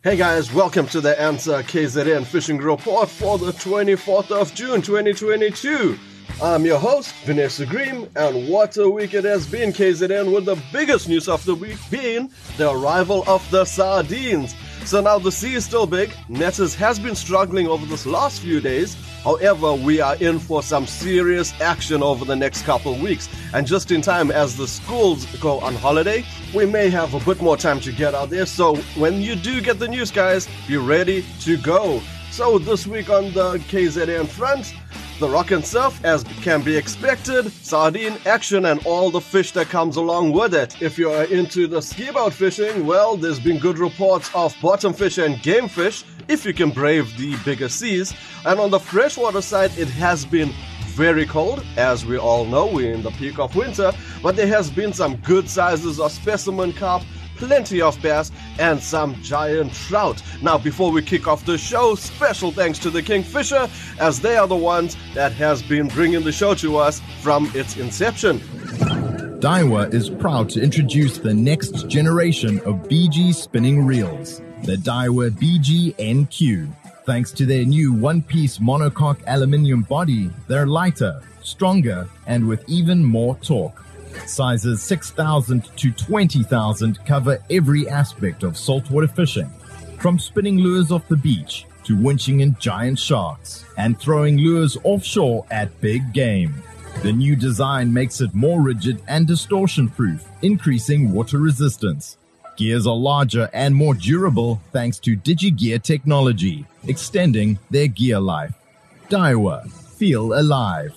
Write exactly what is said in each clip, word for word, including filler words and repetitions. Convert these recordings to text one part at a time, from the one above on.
Hey guys, welcome to the Answer K Z N Fishing Report for the twenty-fourth of June twenty twenty-two. I'm your host, Vanessa Green, and what a week it has been, K Z N, with the biggest news of the week being the arrival of the sardines. So now the sea is still big, Netters has been struggling over this last few days. However, we are in for some serious action over the next couple of weeks. And just in time as the schools go on holiday, we may have a bit more time to get out there. So when you do get the news, guys, be ready to go. So this week on the K Z N front, the rock and surf, as can be expected, sardine action and all the fish that comes along with it. If you are into the ski boat fishing, well, there's been good reports of bottom fish and game fish, if you can brave the bigger seas. And on the freshwater side, it has been very cold. As we all know, we're in the peak of winter, but there has been some good sizes of specimen carp, plenty of bass, and some giant trout. Now, before we kick off the show, special thanks to the Kingfisher, as they are the ones that has been bringing the show to us from its inception. Daiwa is proud to introduce the next generation of B G spinning reels, the Daiwa B G N Q. Thanks to their new one-piece monocoque aluminium body, they're lighter, stronger, and with even more torque. Sizes six thousand to twenty thousand cover every aspect of saltwater fishing, from spinning lures off the beach to winching in giant sharks and throwing lures offshore at big game. The new design makes it more rigid and distortion-proof, increasing water resistance. Gears are larger and more durable thanks to DigiGear technology, extending their gear life. Daiwa, feel alive.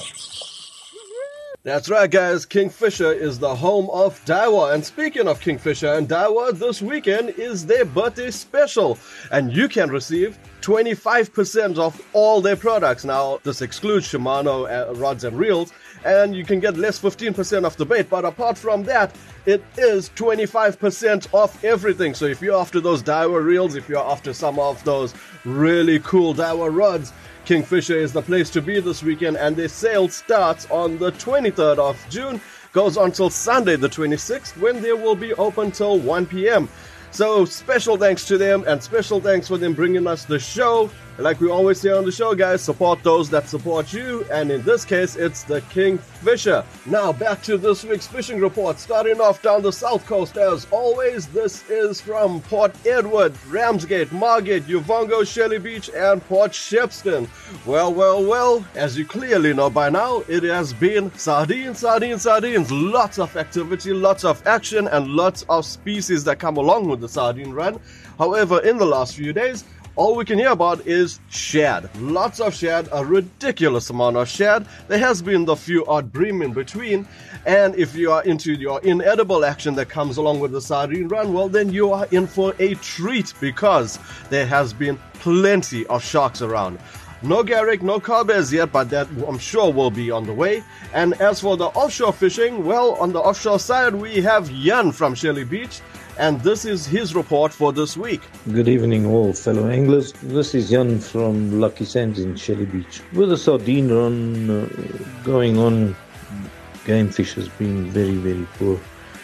That's right, guys. Kingfisher is the home of Daiwa. And speaking of Kingfisher and Daiwa, this weekend is their birthday special. And you can receive twenty-five percent off all their products. Now, this excludes Shimano uh, rods and reels. And you can get less fifteen percent off the bait. But apart from that, it is twenty-five percent off everything. So if you're after those Daiwa reels, if you're after some of those really cool Daiwa rods, Kingfisher is the place to be this weekend, and their sale starts on the twenty-third of June, goes until Sunday the twenty-sixth, when they will be open till one p.m. So special thanks to them, and special thanks for them bringing us the show. Like we always say on the show, guys, support those that support you, and in this case, it's the Kingfisher. Now, back to this week's fishing report, starting off down the south coast. As always, this is from Port Edward, Ramsgate, Margate, Uvongo, Shelley Beach, and Port Shepstone. Well, well, well, as you clearly know by now, it has been sardines, sardines, sardines. Lots of activity, lots of action, and lots of species that come along with the sardine run. However, in the last few days, all we can hear about is shad. Lots of shad, a ridiculous amount of shad. There has been the few odd bream in between. And if you are into your inedible action that comes along with the sardine run, well, then you are in for a treat, because there has been plenty of sharks around. No Garrick, no Carbez yet, but that I'm sure will be on the way. And as for the offshore fishing, well, on the offshore side, we have Jan from Shelley Beach. And this is his report for this week. Good evening, all fellow anglers. This is Jan from Lucky Sands in Shelley Beach. With the sardine run uh, going on, game fish has been very, very poor.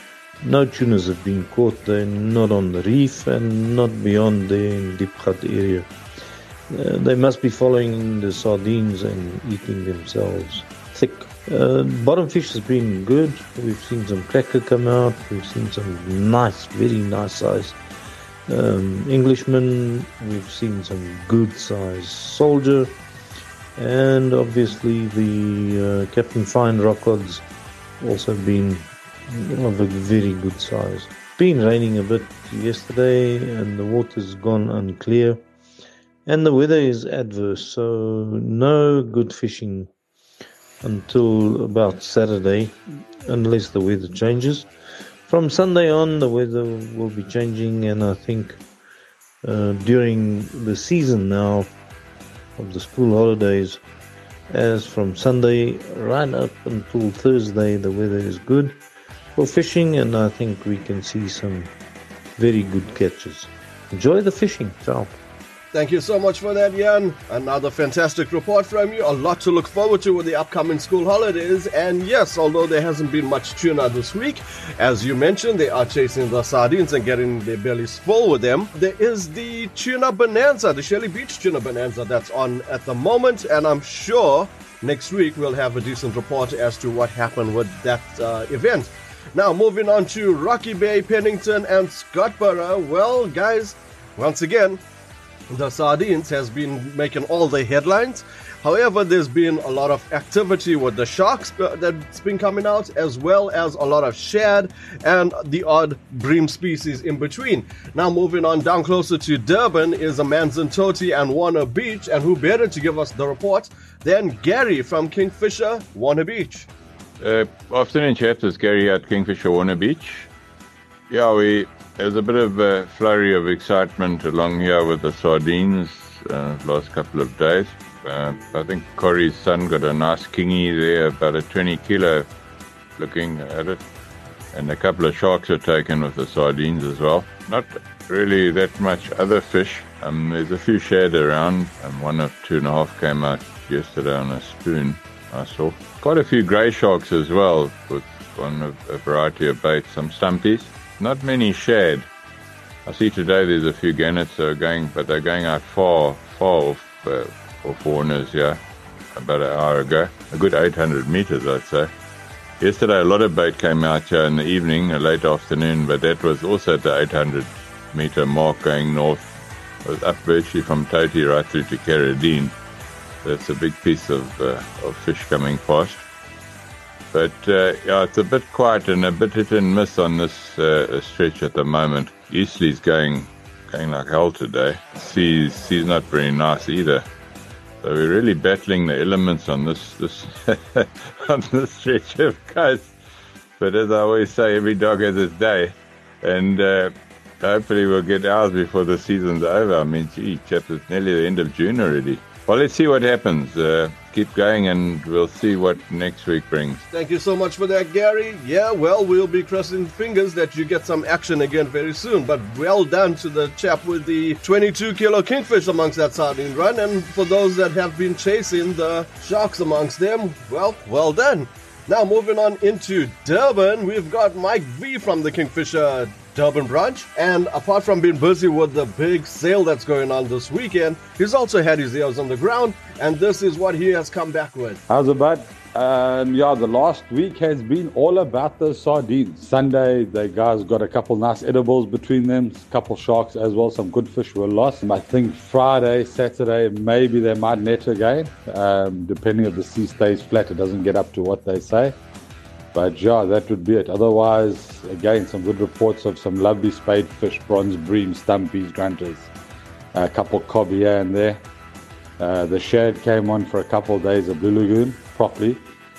No tunas have been caught. They're not on the reef and not beyond there in Diepgat area. Uh, they must be following the sardines and eating themselves thick. Uh, bottom fish has been good. We've seen some cracker come out. We've seen some nice, very nice size um, Englishman. We've seen some good size soldier. And obviously the uh, Captain Fine rock rods also been of a very good size. Been raining a bit yesterday and the water's gone unclear. And the weather is adverse, so no good fishing until about Saturday, unless the weather changes. From Sunday on, the weather will be changing, and I think uh, during the season now of the school holidays, as from Sunday right up until Thursday, the weather is good for fishing, and I think we can see some very good catches. Enjoy the fishing. Ciao. Thank you so much for that, Jan. Another fantastic report from you. A lot to look forward to with the upcoming school holidays. And yes, although there hasn't been much tuna this week, as you mentioned, they are chasing the sardines and getting their bellies full with them. There is the tuna bonanza, the Shelley Beach tuna bonanza that's on at the moment. And I'm sure next week we'll have a decent report as to what happened with that uh, event. Now, moving on to Rocky Bay, Pennington, and Scottsboro. Well, guys, once again, the sardines has been making all the headlines. However, there's been a lot of activity with the sharks that's been coming out, as well as a lot of shad and the odd bream species in between. Now, moving on down closer to Durban is Amanzimtoti and Warner Beach, and who better to give us the report than Gary from Kingfisher Warner Beach. Uh, afternoon, chaps. It's Gary at Kingfisher Warner Beach. Yeah, we there's a bit of a flurry of excitement along here with the sardines uh, last couple of days. Uh, I think Corey's son got a nice kingy there, about a twenty kilo looking at it. And a couple of sharks are taken with the sardines as well. Not really that much other fish. Um, there's a few shad around, and one of two and a half came out yesterday on a spoon, I saw. Quite a few grey sharks as well, with one of a variety of baits, some stumpies. Not many shad. I see today there's a few gannets that are going, but they're going out far, far off, uh, off Warners, yeah, about an hour ago. A good eight hundred metres, I'd say. Yesterday, a lot of bait came out here in the evening, a late afternoon, but that was also at the eight hundred metre mark going north. It was up virtually from Toti right through to Carradine. That's a big piece of, uh, of fish coming past. But uh, yeah, it's a bit quiet and a bit hit and miss on this uh, stretch at the moment. Eastleigh's going going like hell today. Sea's, sea's not very nice either. So we're really battling the elements on this this on this stretch of coast. But as I always say, every dog has its day. And uh, hopefully we'll get ours before the season's over. I mean, gee, chaps, it's nearly the end of June already. Well, let's see what happens. Uh, keep going and we'll see what next week brings. Thank you so much for that, Gary. Yeah, well, we'll be crossing fingers that you get some action again very soon. But well done to the chap with the twenty-two kilo kingfish amongst that sardine run. And for those that have been chasing the sharks amongst them, well, well done. Now, moving on into Durban, we've got Mike V from the Kingfisher Durban branch. And apart from being busy with the big sale that's going on this weekend, he's also had his ears on the ground. And this is what he has come back with. How's it, bud? Um, yeah, the last week has been all about the sardines. Sunday, the guys got a couple nice edibles between them, a couple sharks as well, some good fish were lost. I think Friday, Saturday, maybe they might net again, um, depending if the sea stays flat, it doesn't get up to what they say. But yeah, that would be it. Otherwise, again, some good reports of some lovely spade fish, bronze bream, stumpies, grunters, a couple cob here and there. Uh, the shad came on for a couple of days at Blue Lagoon, properly.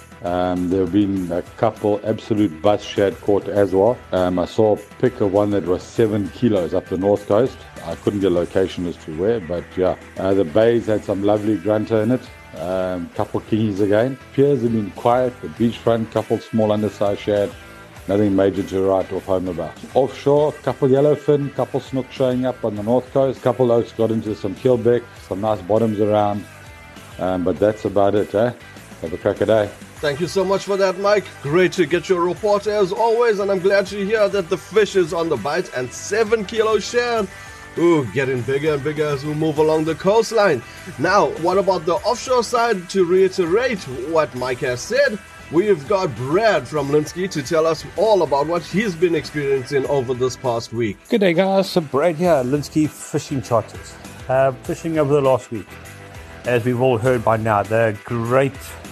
Um, there have been a couple absolute bus shad caught as well. Um, I saw a pick of one that was seven kilos up the north coast. I couldn't get location as to where, but yeah. Uh, the bays had some lovely grunter in it. Um, couple kingies again. Piers have been quiet. The beachfront, couple small undersized shad. Nothing major to write off home about. Offshore, couple yellowfin, couple snook showing up on the north coast. Couple oaks got into some keelback, some nice bottoms around. Um, but that's about it, eh? Have a crack a day. Thank you so much for that, Mike. Great to get your report as always, and I'm glad to hear that the fish is on the bite and seven kilo shad. Ooh, getting bigger and bigger as we move along the coastline. Now, what about the offshore side? To reiterate what Mike has said, we've got Brad from Linsky to tell us all about what he's been experiencing over this past week. Good day, guys. So Brad here, Linsky Fishing Charters. Uh, fishing over the last week. As we've all heard by now, the great,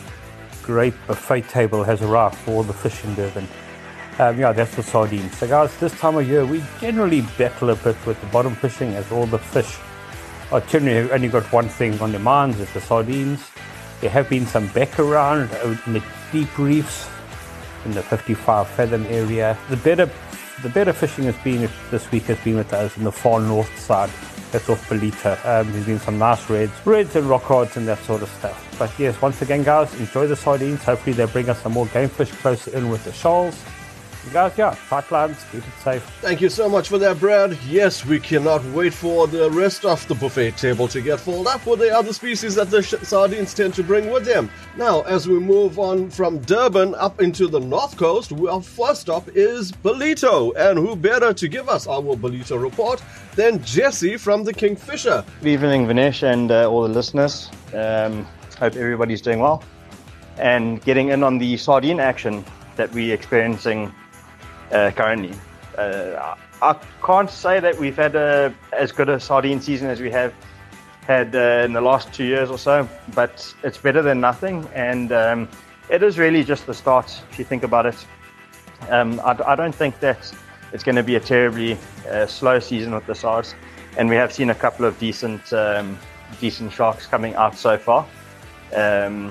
great buffet table has arrived for all the fish in Durban. Um, yeah, that's the sardines. So guys, this time of year, we generally battle a bit with the bottom fishing as all the fish are generally only got one thing on their minds, it's the sardines. There have been some back around in the deep reefs, in the fifty-five fathom area. The better the better fishing has been this week has been with us in the far north side. That's off Belita. Um, there's been some nice reds, reds and rock rods and that sort of stuff. But yes, once again guys, enjoy the sardines. Hopefully they'll bring us some more game fish closer in with the shoals. Guys, yeah, tight lines, keep it safe. Thank you so much for that, Brad. Yes, we cannot wait for the rest of the buffet table to get filled up with the other species that the sh- sardines tend to bring with them. Now, as we move on from Durban up into the north coast, our first stop is Ballito. And who better to give us our Ballito report than Jesse from the Kingfisher? Good evening, Vinesh, and uh, all the listeners. Um, hope everybody's doing well. And getting in on the sardine action that we're experiencing Uh, currently. Uh, I can't say that we've had a, as good a sardine season as we have had uh, in the last two years or so, but it's better than nothing, and um, it is really just the start if you think about it. Um, I, I don't think that it's going to be a terribly uh, slow season with the sards, and we have seen a couple of decent um, decent sharks coming out so far. Um,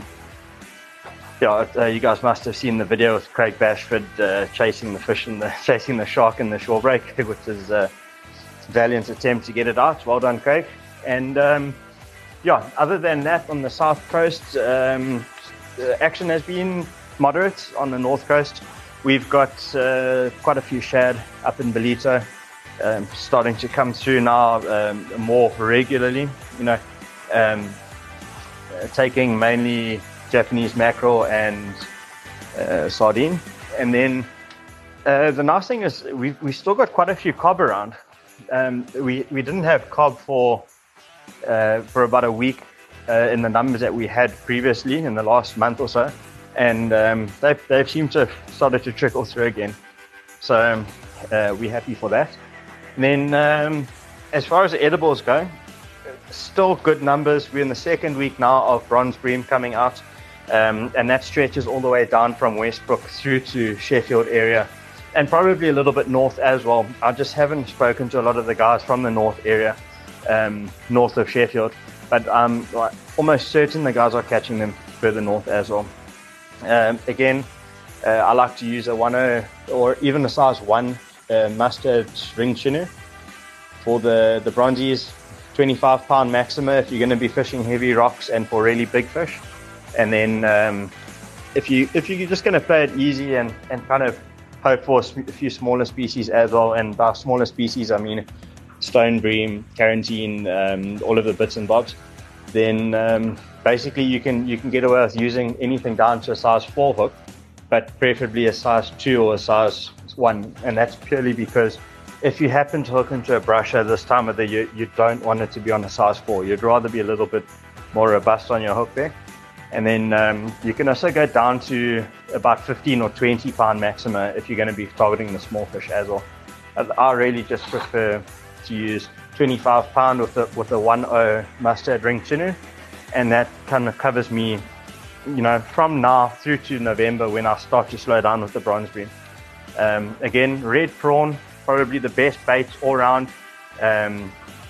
Yeah, uh, you guys must have seen the video with Craig Bashford uh, chasing the fish and the chasing the shark in the shore break, which is a valiant attempt to get it out. Well done, Craig. And um, yeah, other than that, on the south coast, um, the action has been moderate. On the north coast, we've got uh, quite a few shad up in Ballito, um, starting to come through now um, more regularly. You know, um, uh, taking mainly Japanese mackerel and uh, sardine. And then uh, the nice thing is we've, we still got quite a few cob around. Um, we, we didn't have cob for uh, for about a week uh, in the numbers that we had previously in the last month or so. And um, they've, they've seemed to have started to trickle through again. So um, uh, we're happy for that. And then um, as far as the edibles go, still good numbers. We're in the second week now of bronze bream coming out. Um, and that stretches all the way down from Westbrook through to Sheffield area, and probably a little bit north as well. I just haven't spoken to a lot of the guys from the north area, um, north of Sheffield, but I'm almost certain the guys are catching them further north as well. Um, again, uh, I like to use a one oh or even a size one uh, mustard ring chinook for the, the bronzies, twenty-five pound maxima if you're going to be fishing heavy rocks and for really big fish. And then um, if, you, if you're just going to play it easy and, and kind of hope for a few smaller species as well, and by smaller species I mean stone bream, carantine, um, all of the bits and bobs, then um, basically you can you can get away with using anything down to a size four hook, but preferably a size two or a size one. And that's purely because if you happen to hook into a brusher this time of the year, you don't want it to be on a size four. You'd rather be a little bit more robust on your hook there. And then um, you can also go down to about fifteen or twenty pound maxima if you're going to be targeting the small fish as well. I really just prefer to use twenty-five pound with the with a one oh mustard ring chinook, and that kind of covers me, you know, from now through to November when I start to slow down with the bronze bream. Um, again, red prawn, probably the best bait all round. Um,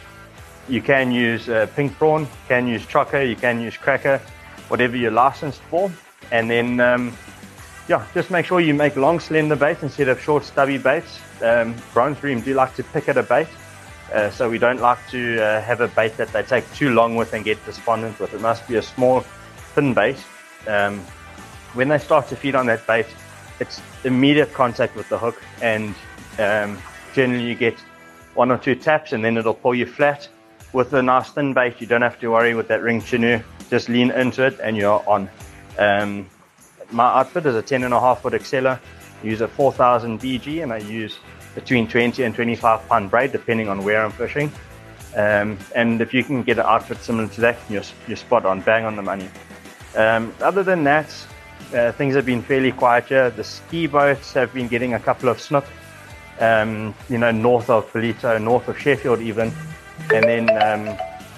you can use uh, pink prawn, you can use choco, you can use cracker, whatever you're licensed for. And then um, yeah, just make sure you make long slender bait instead of short stubby baits. Um, bronze bream do like to pick at a bait, uh, so we don't like to uh, have a bait that they take too long with and get despondent with. It must be a small thin bait. Um, when they start to feed on that bait, it's immediate contact with the hook, and um, generally you get one or two taps and then it'll pull you flat. With a nice thin bait, you don't have to worry with that ring chinook. Just lean into it and you're on. Um, my outfit is a ten and a half foot Excella. I use a four thousand B G, and I use between twenty and twenty-five pound braid depending on where I'm fishing. Um, and if you can get an outfit similar to that, you're, you're spot on, bang on the money. Um, other than that, uh, things have been fairly quiet here. The ski boats have been getting a couple of snook, um, you know, north of Ballito, north of Sheffield even. And then um,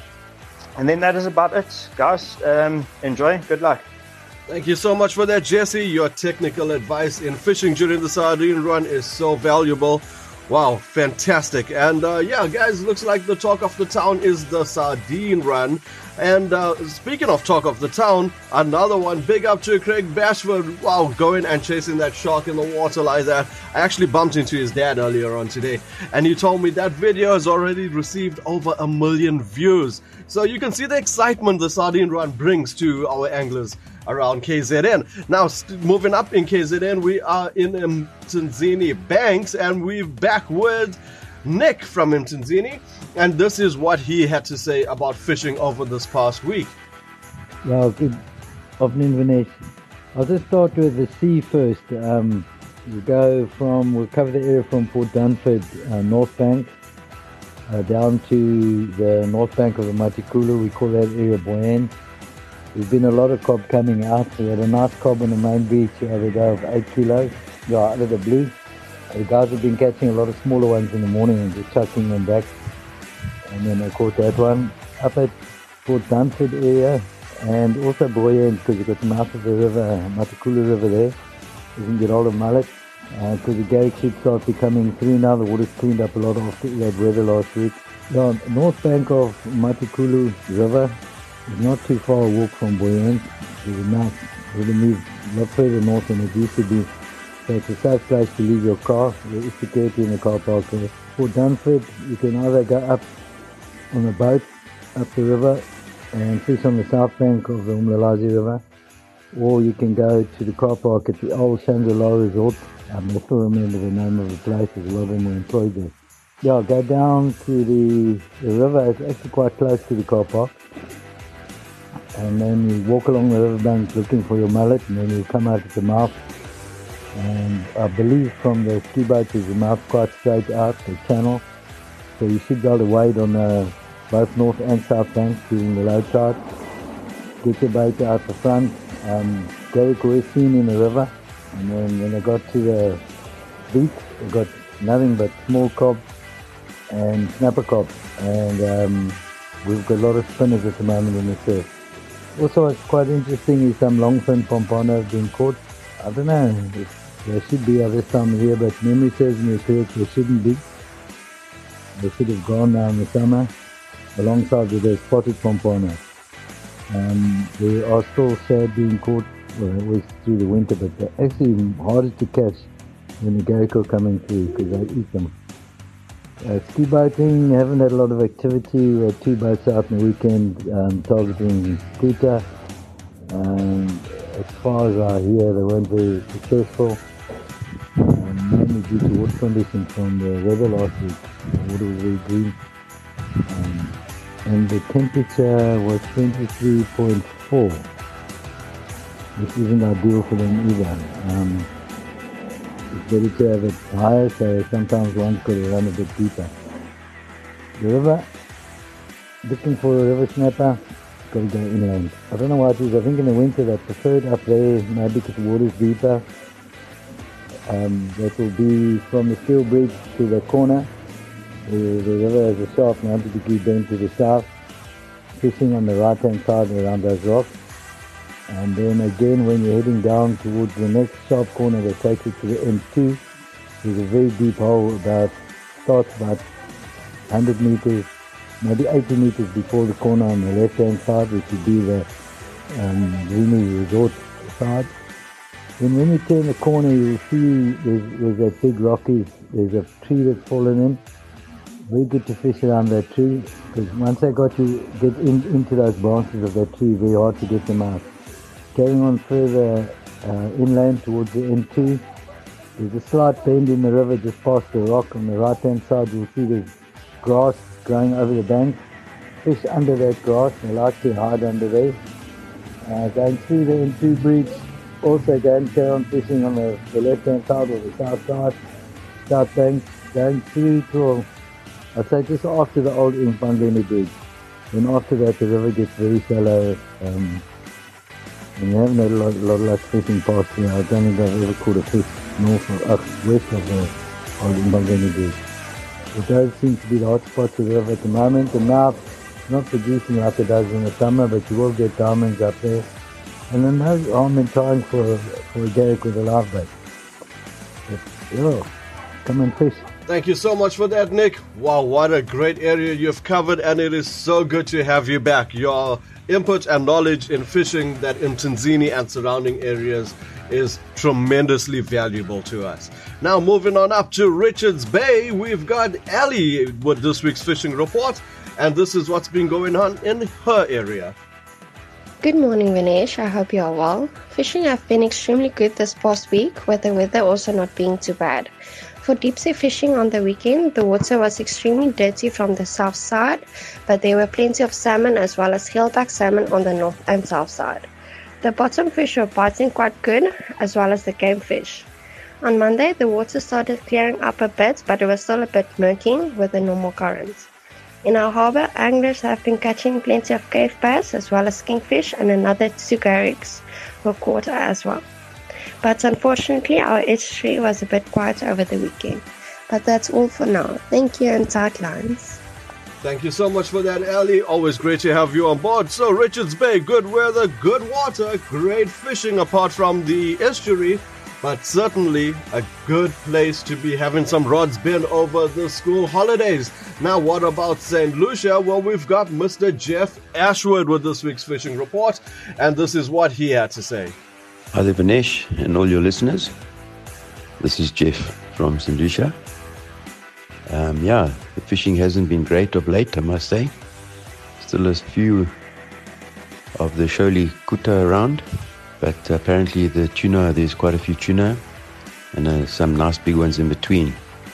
and then that is about it, guys. Um, enjoy. Good luck. Thank you so much for that, Jesse. Your technical advice in fishing during the sardine run is so valuable. Wow, fantastic. And uh, yeah, guys, looks like the talk of the town is the sardine run. And uh, speaking of talk of the town, another one, big up to Craig Bashford. Wow, going and chasing that shark in the water like that. I actually bumped into his dad earlier on today, and he told me that video has already received over a million views. So you can see the excitement the sardine run brings to our anglers. around K Z N. Now, st- moving up in K Z N, we are in Mtunzini Banks, and we're back with Nick from Mtunzini, and this is what he had to say about fishing over this past week. Yeah, good afternoon, Vinesh. I'll just start with the sea first. Um, we go from, we'll cover the area from Port Dunford, uh, North Bank, uh, down to the north bank of the Matikulu. We call that area Boyan. There's been a lot of cob coming out. We had a nice cob on the main beach the other day of eight kilos, yeah, out of the blue. The guys have been catching a lot of smaller ones in the morning and just chucking them back. And then I caught that one up at Port Dunford area, and also Boyan, because you've got the mouth of the river, Matikulu River there. You can get all the mullet, because uh, the garrick should start becoming through now. The water's cleaned up a lot after that weather last week. The north bank of Matikulu River is not too far a walk from Boyan. There's a nice, really move a lot further north than it used to be. So it's a safe place to leave your car. There is security in the car park there. For Dunford, you can either go up on a boat up the river and fish on the south bank of the Umlalazi River, or you can go to the car park at the old Shangri-La Resort. Um, I still remember the name of the place, there's a lot of them were employed there. Yeah, go down to the, the river. It's actually quite close to the car park. And then you walk along the riverbank looking for your mullet, and then you come out at the mouth. And I believe from the ski boat is the mouth quite straight out the channel, so you should be able to wade on uh, both north and south banks during the low tide. Get your boat out the front. Um, garrick were seen in the river, and then when I got to the beach, I got nothing but small cob and snapper cob, and um, we've got a lot of spinners at the moment in the surf. Also, what's quite interesting is some longfin pompano have been caught. I don't know. If, There should be other time here, but memory serves me correct, there shouldn't be. They should have gone now in the summer, alongside with the spotted pompano. Um, they are still sad being caught, well, always through the winter, but they're actually harder to catch when the garrick are coming through, because they eat them. Uh, ski boating, haven't had a lot of activity. We had two boats out on the weekend, um, targeting Kuta. Um, as far as I hear, they weren't very successful. Um, mainly due to water conditions from the weather last week. The water was very green. Um, and the temperature was twenty-three point four, which isn't ideal for them either. Um, it's better to have it higher, so sometimes one's got to run a bit deeper. The river, looking for a river snapper, got to go inland. I don't know why it is. I think in the winter they prefer it up there, maybe because the water's deeper. Um, that will be from the steel bridge to the corner. The, the river has a sharp ninety degree bend to the south, fishing on the right hand side around those rocks. And then again, when you're heading down towards the next sharp corner that takes you to the M two, there's a very deep hole, about starts about one hundred meters, maybe eighty meters before the corner on the left hand side, which would be the um, Zuni Resort side. Then when you turn the corner, you'll see there's, there's that big rocky, there's a tree that's fallen in. Very good to fish around that tree, because once I got you get in, into those branches of that tree, very hard to get them out. Carrying on further uh, inland towards the M two, there's a slight bend in the river just past the rock. On the right hand side, you'll see there's grass growing over the bank. Fish under that grass, they like to hide under there. Uh, going through the M two bridge, also going carry on fishing on the, the left hand side or the south side, south bank, going through till, I'd say just after the old Impangeni bridge. Then after that the river gets very shallow, um, and we haven't had a lot, a lot of luck fishing past here. I don't think I've ever caught a fish north or uh, west of the old Impangeni bridge. It does seem to be the hot spots of the river at the moment. The mouth is not producing like it does in the summer, but you will get diamonds up there. And then no harm in trying for, for a garrick with a live bait. But, yeah, come and fish. Thank you so much for that, Nick. Wow, what a great area you've covered, and it is so good to have you back. Your input and knowledge in fishing that in Mtunzini and surrounding areas is tremendously valuable to us. Now, moving on up to Richards Bay, we've got Ali with this week's fishing report, and this is what's been going on in her area. Good morning, Vinesh. I hope you are well. Fishing have been extremely good this past week, with the weather also not being too bad. For deep sea fishing on the weekend, the water was extremely dirty from the south side, but there were plenty of salmon as well as hillback salmon on the north and south side. The bottom fish were biting quite good, as well as the game fish. On Monday, the water started clearing up a bit, but it was still a bit murky with the normal currents. In our harbour, anglers have been catching plenty of cave bass as well as kingfish, and another two garrigs were caught as well. But unfortunately, our estuary was a bit quiet over the weekend. But that's all for now. Thank you and tight lines. Thank you so much for that, Ellie. Always great to have you on board. So, Richards Bay, good weather, good water, great fishing apart from the estuary, but certainly a good place to be having some rods bin over the school holidays. Now, what about Saint Lucia? Well, we've got Mister Jeff Ashwood with this week's fishing report, and this is what he had to say. Hi there, Vinesh, and all your listeners. This is Jeff from Saint Lucia. Um, yeah, the fishing hasn't been great of late, I must say. Still a few of the Sholi Kuta around, but apparently the tuna, there's quite a few tuna, and uh, some nice big ones in between.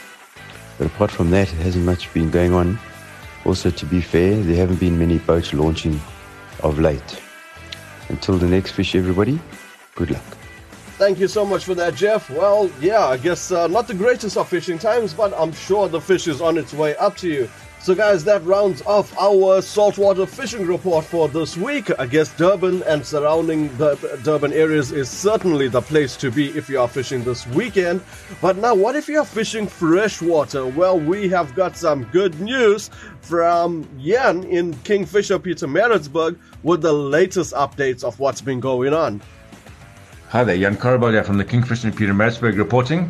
But apart from that, it hasn't much been going on. Also, to be fair, there haven't been many boats launching of late. Until the next fish, everybody, good luck. Thank you so much for that, Jeff. Well, yeah, I guess uh, not the greatest of fishing times, but I'm sure the fish is on its way up to you. So guys, that rounds off our saltwater fishing report for this week. I guess Durban and surrounding the Durban areas is certainly the place to be if you are fishing this weekend. But now, what if you're fishing freshwater? Well, we have got some good news from Jan in Kingfisher Pietermaritzburg with the latest updates of what's been going on. Hi there, Jan Korobel from the Kingfisher in Pietermaritzburg reporting.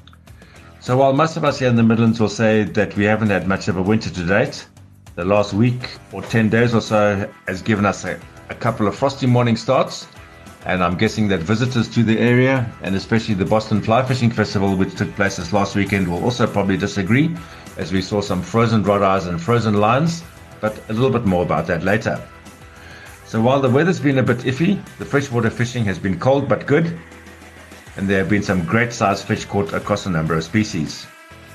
So while most of us here in the Midlands will say that we haven't had much of a winter to date, the last week or ten days or so has given us a, a couple of frosty morning starts, and I'm guessing that visitors to the area, and especially the Boston Fly Fishing Festival, which took place this last weekend, will also probably disagree, as we saw some frozen rod eyes and frozen lines, but a little bit more about that later. So while the weather's been a bit iffy, the freshwater fishing has been cold but good, and there have been some great sized fish caught across a number of species.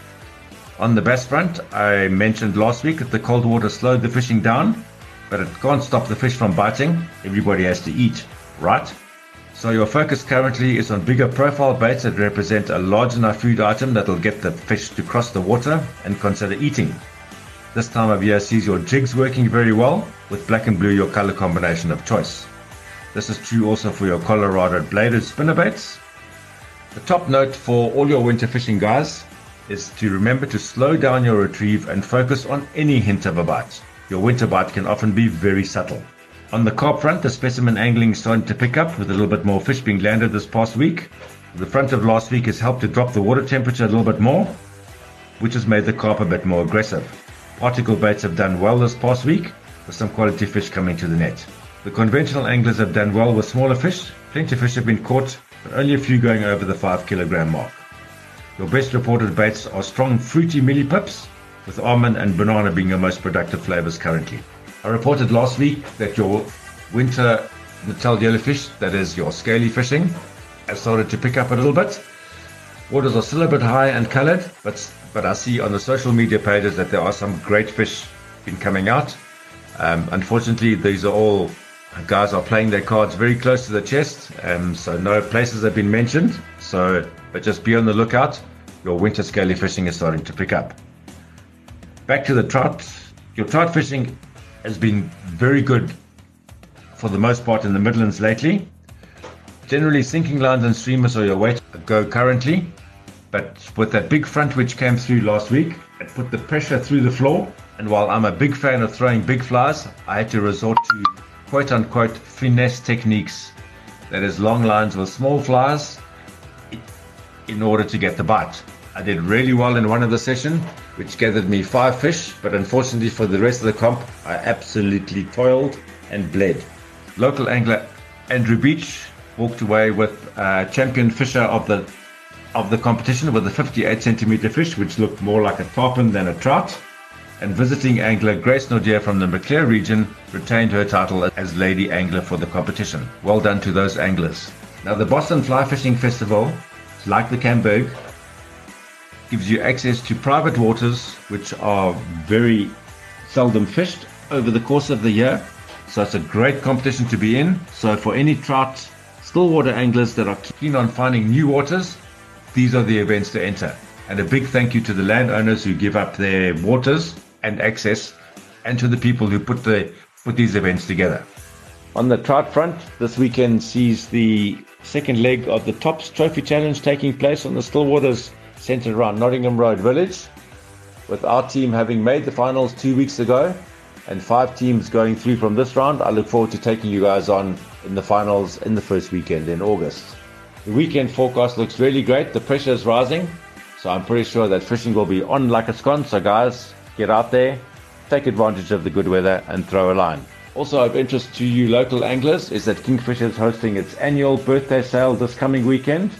On the bass front, I mentioned last week that the cold water slowed the fishing down, but it can't stop the fish from biting. Everybody has to eat, right? So your focus currently is on bigger profile baits that represent a large enough food item that will get the fish to cross the water and consider eating. This time of year sees your jigs working very well, with black and blue your color combination of choice. This is true also for your Colorado bladed spinnerbaits. The top note for all your winter fishing guys is to remember to slow down your retrieve and focus on any hint of a bite. Your winter bite can often be very subtle. On the carp front, the specimen angling is starting to pick up with a little bit more fish being landed this past week. The front of last week has helped to drop the water temperature a little bit more, which has made the carp a bit more aggressive. Particle baits have done well this past week, with some quality fish coming to the net. The conventional anglers have done well with smaller fish. Plenty of fish have been caught, but only a few going over the five kilogram mark. Your best reported baits are strong fruity millipips, with almond and banana being your most productive flavors currently. I reported last week that your winter Natal yellowfish, that is your scaly fishing, has started to pick up a little bit. Waters are still a bit high and colored, but but I see on the social media pages that there are some great fish been coming out. Um, unfortunately, these are all guys are playing their cards very close to the chest, um, so no places have been mentioned. So, but just be on the lookout. Your winter scaly fishing is starting to pick up. Back to the trout. Your trout fishing has been very good for the most part in the Midlands lately. Generally, sinking lines and streamers are your way to go currently. But with that big front which came through last week, it put the pressure through the floor. And while I'm a big fan of throwing big flies, I had to resort to quote-unquote finesse techniques. That is long lines with small flies in order to get the bite. I did really well in one of the session, which gathered me five fish, but unfortunately for the rest of the comp, I absolutely toiled and bled. Local angler Andrew Beach walked away with uh, champion fisher of the of the competition with a fifty-eight centimeter fish, which looked more like a tarpon than a trout. and visiting angler Grace Nordier from the Maclear region retained her title as Lady Angler for the competition. Well done to those anglers. Now the Boston Fly Fishing Festival, like the Camberg, gives you access to private waters which are very seldom fished over the course of the year. So it's a great competition to be in. So for any trout, stillwater anglers that are keen on finding new waters, these are the events to enter. And a big thank you to the landowners who give up their waters and access, and to the people who put the put these events together. On the trout front, this weekend sees the second leg of the Tops Trophy Challenge taking place on the Stillwaters centered around Nottingham Road Village, with our team having made the finals two weeks ago and five teams going through from this round. I look forward to taking you guys on in the finals in the first weekend in August. The weekend forecast looks really great. The pressure is rising, so I'm pretty sure that fishing will be on like it's gone. So guys, get out there, take advantage of the good weather and throw a line. Also of interest to you local anglers is that Kingfisher is hosting its annual birthday sale this coming weekend.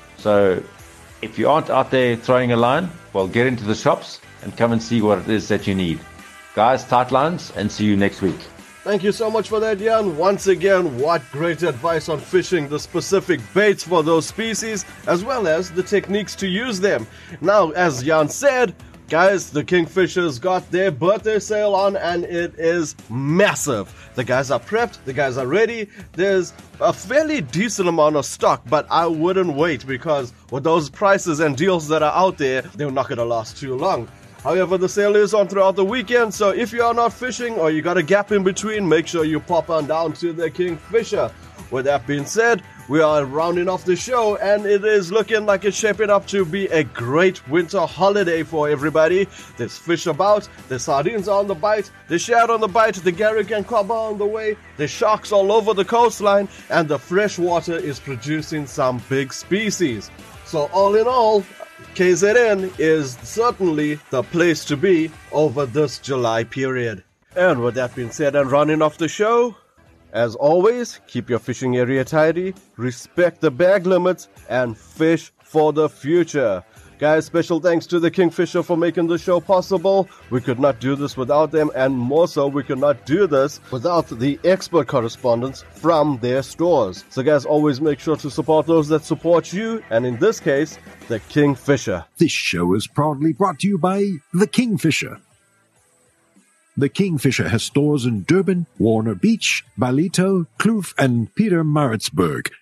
So if you aren't out there throwing a line, well, get into the shops and come and see what it is that you need. Guys, tight lines, and see you next week. Thank you so much for that, Jan. Once again, what great advice on fishing the specific baits for those species, as well as the techniques to use them. Now, as Jan said, guys, the Kingfishers got their birthday sale on, and it is massive. The guys are prepped, the guys are ready. There's a fairly decent amount of stock, but I wouldn't wait, because with those prices and deals that are out there, they're not going to last too long. However, the sale is on throughout the weekend, so if you are not fishing or you got a gap in between, make sure you pop on down to the Kingfisher. With that being said, we are rounding off the show, and it is looking like it's shaping up to be a great winter holiday for everybody. There's fish about, there's sardines on the bite, there's shad on the bite, the garrick and cobber on the way, there's sharks all over the coastline, and the fresh water is producing some big species. So all in all, K Z N is certainly the place to be over this July period. And with that being said and running off the show, as always, keep your fishing area tidy, respect the bag limits, and fish for the future. Guys, special thanks to the Kingfisher for making the show possible. We could not do this without them, and more so, we could not do this without the expert correspondents from their stores. So guys, always make sure to support those that support you, and in this case, the Kingfisher. This show is proudly brought to you by the Kingfisher. The Kingfisher has stores in Durban, Warner Beach, Balito, Kloof, and Peter Maritzburg.